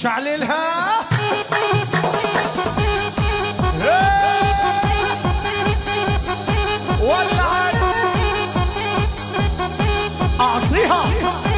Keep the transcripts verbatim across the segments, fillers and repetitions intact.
شعللها ولعت اعطيها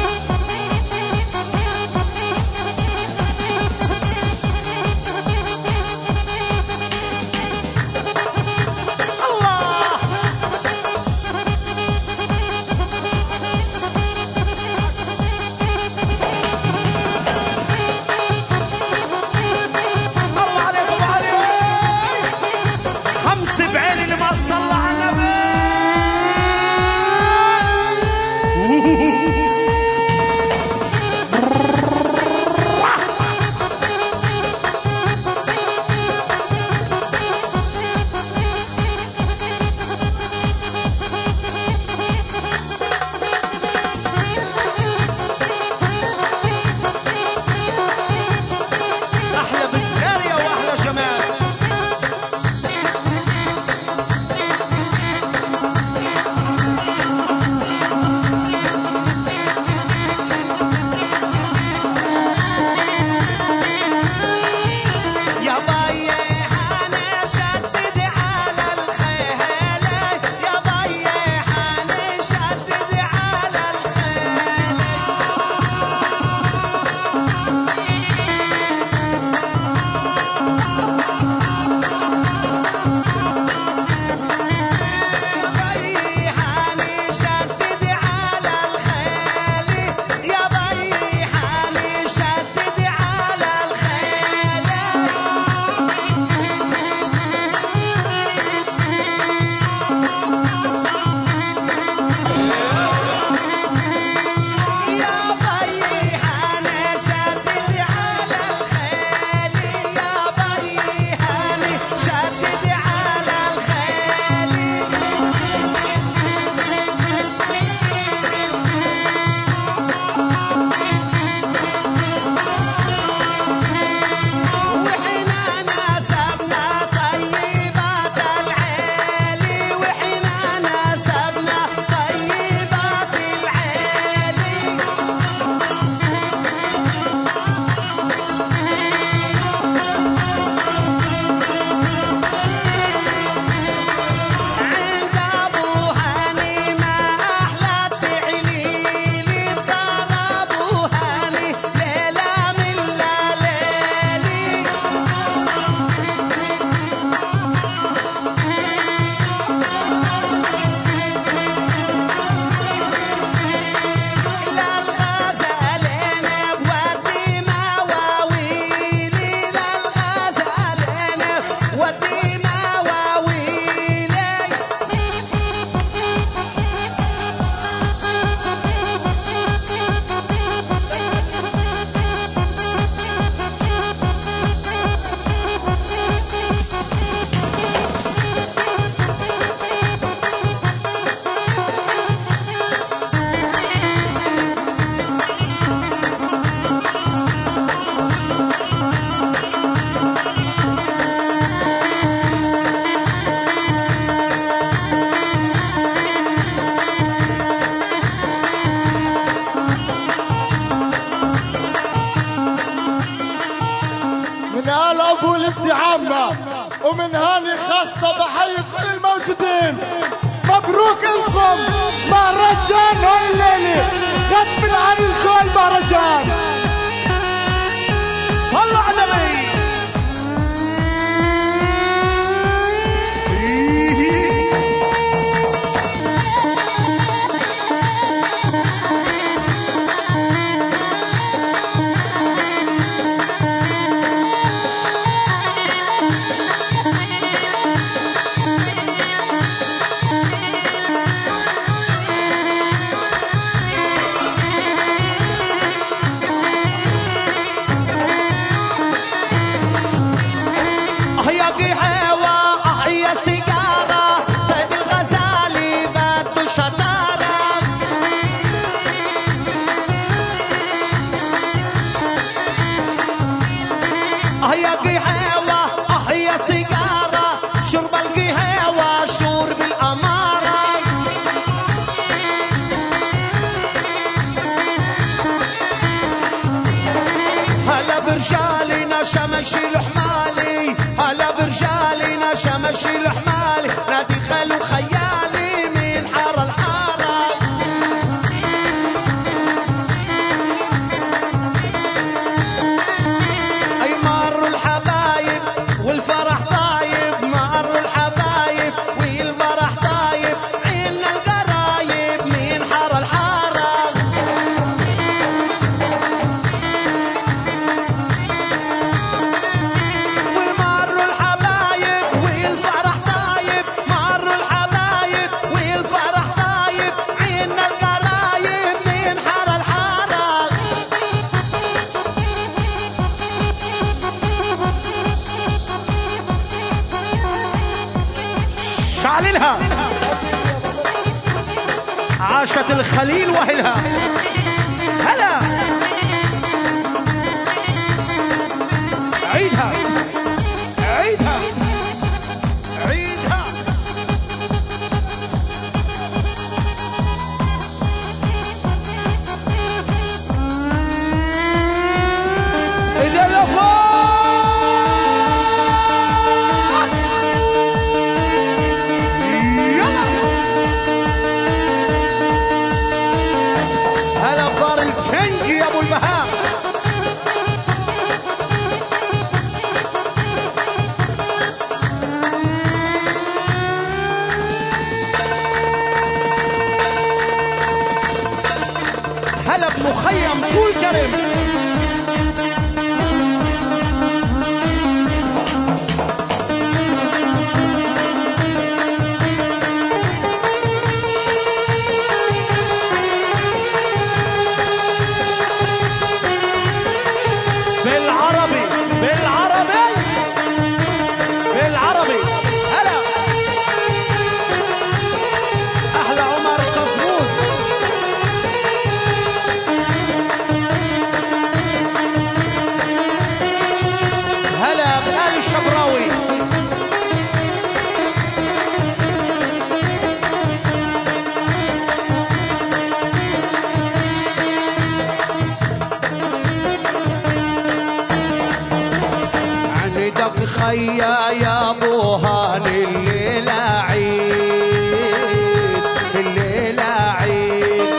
عامة ومن هاني خاصة بحيي كل الموجودين. مبروك لكم مهرجان هاي الليلة غصب عن الكل مهرجان. صلوا على النبي. برجالي شمشي الحمالي، هلا برجالي شمشي الحمالي، نادي خلو خيالي من حارة الحارة. اي مروا الحبايب والفرح طايب، مروا الحبايب والفرح طايب، عنا القرايب من حارة الحارة. والمروا الحبايب والفرح طايب، مروا الحبايب والفرح طايب، عنا القرايب من حارة الحارة. شعللها عاشت الخليل وهلها. هلا عيدها عيدها عيدها. إذا لفوت هلا بدار الكنجي يا ابو البهاء. هلا بمخيم طول كرم. بالعربي بالعربي بالعربي. هلا احلى عمر قصبوس. هلا بآل الشبراوي. عندك خيا يا ابو هاني، الليلة عيد الليلة عيد،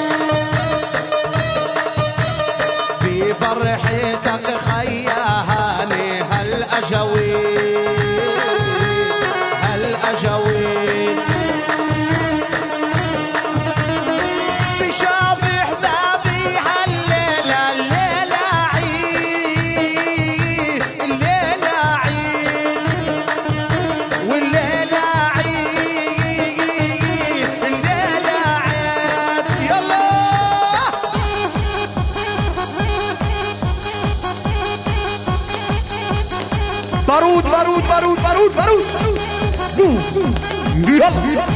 في فرحتك خيا هاني هالأجاويد هالأجاويد. بشاف احبابي هالليلة الليلة عيد الليلة عيد والليلة عيد الليلة عيد. يلا بارود بارود بارود بارود بارود. يلا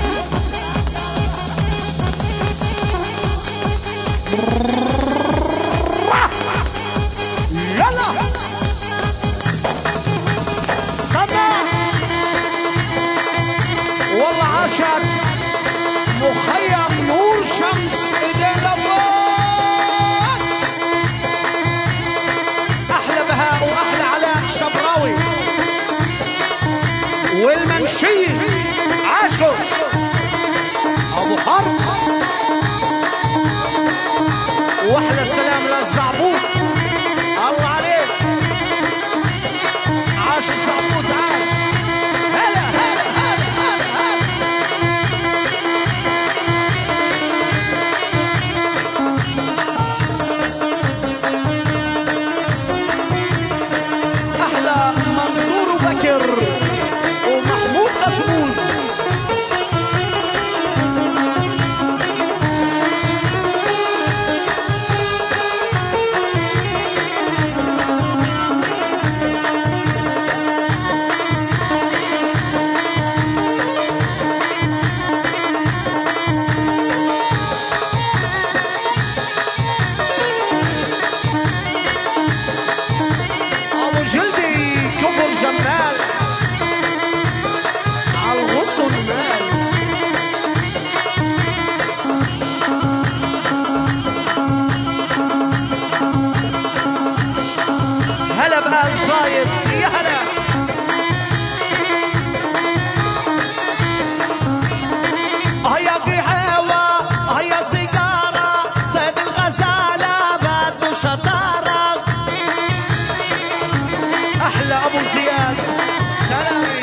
يلا سمع والله عاشت مخيم نور شمس. ايدينا فوق. احلى بهاء واحلى علاء شبراوي والمنشية عاشوا ابو حرب. واحلى سلام للزعبوط. الله عليك عاش الزعبوط عاش. هلا هلا هلا هلا هلا. احلى منصور وبكر ومحمود قصبوز. هلا بآل صايد يا هلا. هيا قهوة هيا سيجارة صيد الغزالة بده شطارة. أحلى أبو زياد سلامي.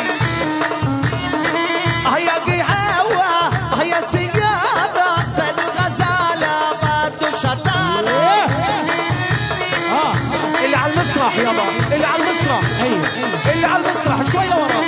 هيا قهوة هيا سيجارة صيد الغزالة بده شطارة. اللي على المسرح يابا اللي على المسرح. ايوه اللي على المسرح شوي لورا.